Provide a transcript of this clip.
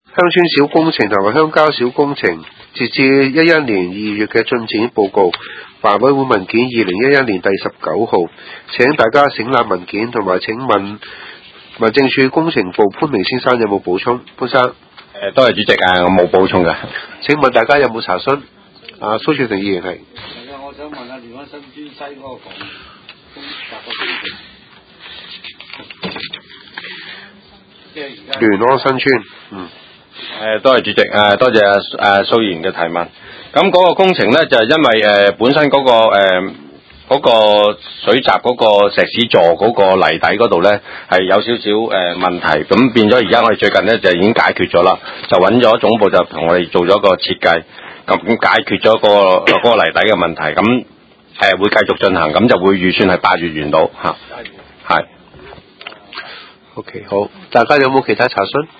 鄉村小工程同埋鄉郊小工程截至11年2月嘅進展報告，環委會文件2011年第19號，請大家省覽文件，同埋請問民政處工程部潘明先生有冇補充？潘生， 多謝主席啊，我冇補充嘅。 請問大家有冇查詢？蘇曙庭議員係。 我想問下聯安新村西嗰個房聯安新村， 多謝主席，多謝蘇議員嘅提問。咁嗰個工程咧就係因為本身嗰個水閘嗰個石屎座嗰個泥底嗰度咧係有少少問題，咁變咗而家我哋最近咧就已經解決咗啦，就揾咗總部就同我哋做咗個設計，咁解決咗嗰個泥底嘅問題，咁會繼續進行，咁就會預算係8月完到嚇，係。 OK， 好，大家有冇其他查詢？